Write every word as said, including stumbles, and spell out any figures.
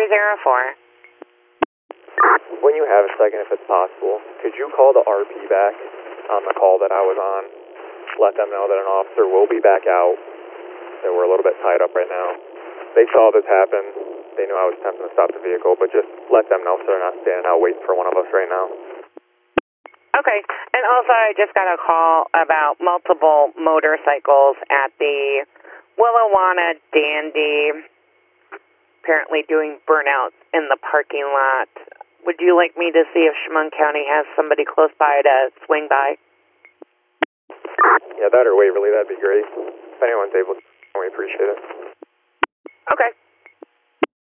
zero four. When you have a second, if it's possible, could you call the R P back on the call that I was on? Let them know that an officer will be back out, that we're a little bit tied up right now. They saw this happen. They knew I was attempting to stop the vehicle, but just let them know so they're not standing out waiting for one of us right now. Okay. And also, I just got a call about multiple motorcycles at the Willawanna Dandy, apparently doing burnouts in the parking lot. Would you like me to see if Chemung County has somebody close by to swing by? Yeah, that or Waverly, that'd be great. If anyone's able to, we appreciate it. Okay.